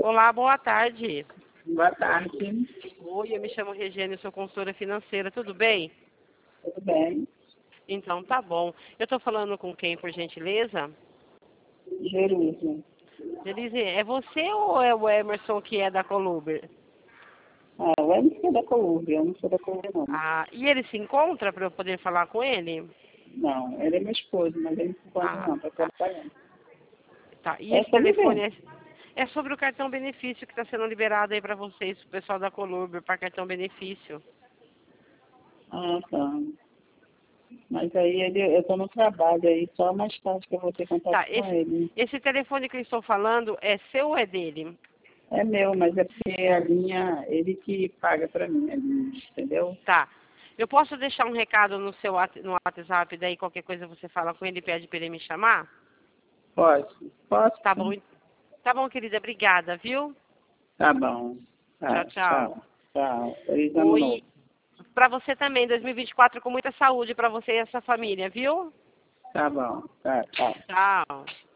Olá, boa tarde. Boa tarde, Oi, eu me chamo Regiane, eu sou consultora financeira, tudo bem? tudo bem? Então, tá bom. Eu estou falando com quem, por gentileza? Jerusa. Denise, é você ou é o Emerson que é da Coluber? Ah, o Emerson é da Colômbia, eu não sou da Colômbia, não. Ah, e ele se encontra para eu poder falar com ele? Não, ele é meu esposo, mas ele não se encontra Ah, não, está tá. trabalhando. Tá. E É esse sobre telefone ver. é sobre o cartão benefício que está sendo liberado aí para vocês, o pessoal da Coluber, para cartão benefício. Ah, tá. Mas aí eu estou no trabalho aí, só mais tarde que eu vou ter contato Tá, com ele. esse telefone que eu estou falando é seu ou é dele? É meu, mas é porque a linha, ele que paga para mim, a linha, entendeu? Tá. Eu posso deixar um recado no seu no WhatsApp, daí qualquer coisa você fala com ele e pede para ele me chamar? Posso? Posso? Tá bom, tá bom, querida. Obrigada, viu? Tá bom. Tchau, Tá, tchau. tchau. Tchau. Feliz ano Oi. novo. Para você também, 2024 com muita saúde para você e essa família, viu? Tá bom. Tá, tchau. Tchau.